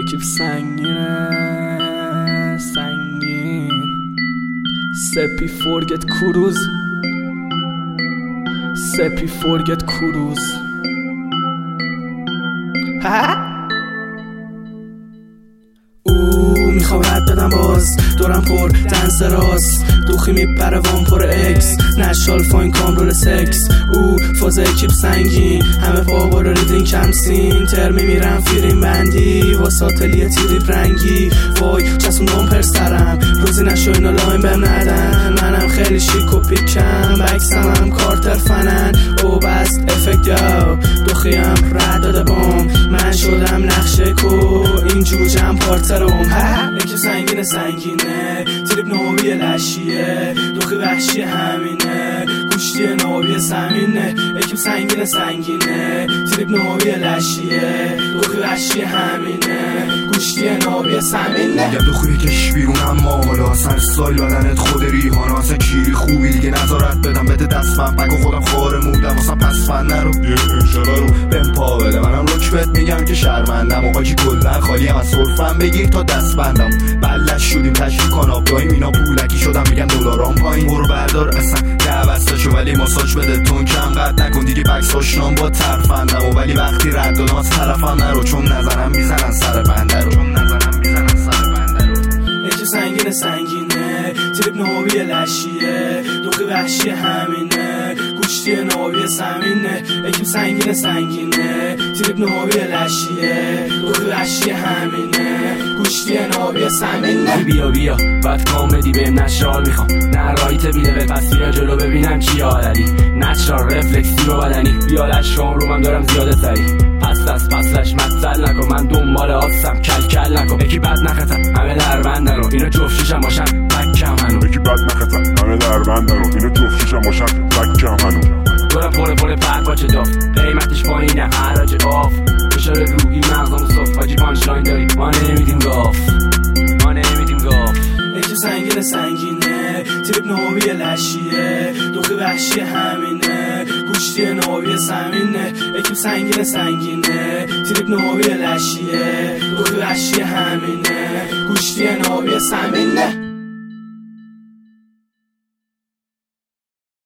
یکی سنگینه سنگین سپی فورگت کروز سپی فورگت کروز میخوام رد بدم باز دورم پر دنس راست دوخی میپره وام پر اکس نشال فاین کامرول سکس فاز اکیپ سنگین همه بابا ریدین کمسین ترمی میرم فیرین بندی واساتلیه تیریب رنگی وای چسون پر سرم روزی نشو اینا لاین بهم ندن منم خیلی شیک و پیکم بکسم هم کارتر فنن او بست افکت یاو دوخیم رد داده بام من شدم نقشه کو این جوجم پارترم یکی سنگینه سنگینه تریب نوبی لشیه دوخی وحشی همینه گوشتی نوبی سمینه یکی سنگینه سنگینه تریب نوبی لشیه دوخی وحشی همینه گوشتی نوبی سمینه میگم دوخی کش بیرون اما حالا اصلا سایل بدنت خود ریحانه اصلا کیری خوبی دیگه نظارت بدم بده دستم بگو خودم خاره مودم اصلا پس فن نرو انشالله رو بهم پا بده منم رک بهت میگم که شرمندم و که کلن خالیم از صرفم بگیر تا دست بندم بلش شدیم تشریف کناب داییم اینا پولکی شدم میگن دلارام پایین برو بردار اصلا دعوستشو ولی ماساژ بده تون کم قد نکن دیگه بکس آشنام با ترفندم و ولی وقتی رد دادم از طرفم نرو چون نظرم میزنن سر بنده رو یکی سنگینه سنگینه تریب نوبی لشیه دوخی وحشی همینه گوشتی نوبی سمینه یکی سنگینه سنگینه تریب نوبی لشیه دوخی وحشی همینه گوشتی نوبی سمینه بیا بیا بعد کامدی بهم نشال میخوام نه رایت بیده به پس بیا جلو ببینم چی عادلی نچرال رفلکسی رو بدنی بیا لشام رو من دارم زیاده تری پسلش مطل نکن من دنبال آسم کل نکن یکی بد نخطم همه در بندن رو اینو جفتشم باشن بکم هنو یکی بد نخطم همه در بندن رو اینو جفتشم باشن بکم هنو دورم پر پر باچه داف قیمتش پایینه حراج آف فشار روحی مغزم صف حاجی پانچ لاین داری ما نمیدیم گاف یکی سنگینه سنگینه تریب نوبی لشیه دوخی وحشی همینه گوشتی نوبی سمینه یکی سنگینه سنگینه تریب نوبی لشیه دوخی وحشی همینه گوشتی نوبی سمینه